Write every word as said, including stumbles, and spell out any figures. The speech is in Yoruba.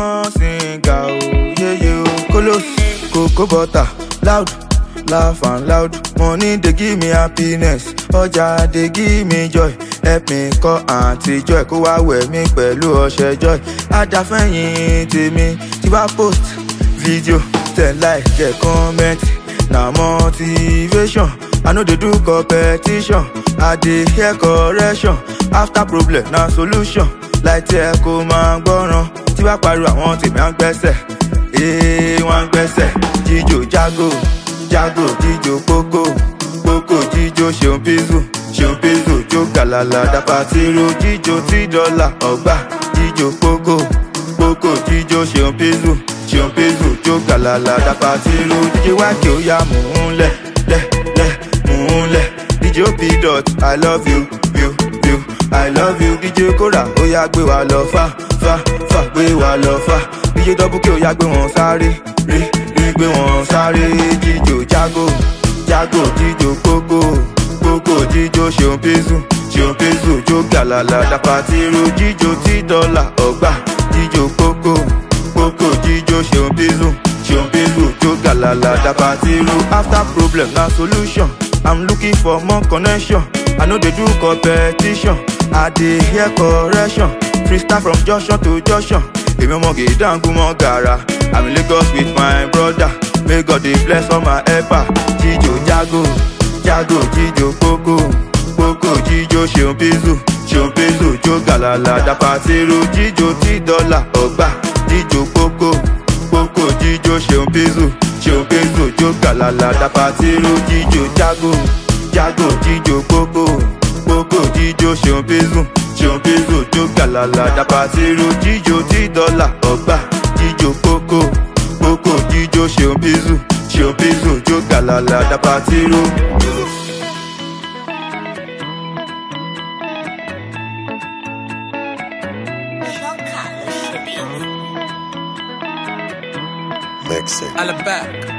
one singer, oh, yeah, yeah. Colos, cocoa butter, loud, laugh and loud. Money they give me happiness, ọjà they give me joy. Help me call auntie Joy, kó wá wẹ̀ mí pẹ̀lú ọṣẹ Joy. Adáfẹ́yìn tèmi, tí bá post video, tẹ̀ like, get comment. Na motivation, I know they do competition. I dey hear correction, after problem na solution. Like tí ẹ kò máa gbọ́ràn, tí bá pariwo àwọn tèmi á ń gbẹ́sẹ̀. Ee, wọ́n ń gbẹ́sẹ̀. Jíjó jago, jago, jíjó kókó, kókó jíjó ṣeun pízù, ṣeun pízù jó gàlàlà dàpàtìrò. Jíjó tí dọ́là ọgbà, jíjó kókó, kókó jíjó ṣeun pízù, ṣeun pízù jó gàlàlà dàpàtìrò. Díje wákì ó yá mú un lẹ̀, lẹ̀, lẹ̀, mú un lẹ̀. Díje ó P dot, I love you, you, you, I love you. Díje kóra ó yá gbé wa lọ fà, fà, fà, gbé wa lọ fà. Díje dọ́bùkì ó yá gbé wọn sáré, rí, rí gbé wọn sáré. Jíjó jago, jago, jíjó kókó, kókó jíjó ṣeun pízù, ṣeun pízù jó gàlàlà dàpàtìrò. Jíjó tí dọ́là ọgbà, jíjó kókó, kókó jíjó ṣeun pízù, ṣeun pízù jó gàlàlà dàpàtìrò. After problem na solution, I'm looking for more connection. I know they do competition, I dey hear correction. Freestyle from junction to junction. Èmi ọmọ gèdángu mọ gàrà, I'm in Lagos with my brother. May God dey bless all my helper. Jíjó jago, jago, jíjó kókó, kókó jíjó ṣeun pízù, ṣeun pízù jó gàlàlà dàpàtìrò. Jíjó tí dọ́là ọgbà, jíjó kókó, kókó jíjó ṣeun pízù, ṣeun pízù jó gàlàlà dàpàtìrò. Jíjó jago, jago, jíjó kókó, kókó jíjó ṣeun pízù, ṣeun pízù jó gàlàlà dàpàtìrò. Jíjó tí dọ́là ọgbà, jíjó kókó, kókó jíjó ṣeun pízù, ṣeun pízù jó gàlàlà dàpàtìrò. Mixing. Alabama.